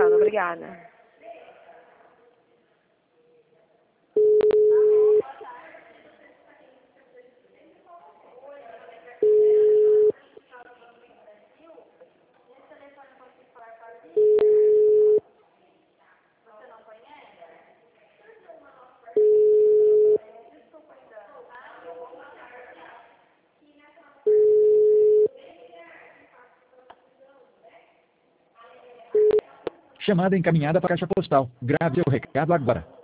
nada, obrigada. Chamada encaminhada para a caixa postal. Grave seu recado agora.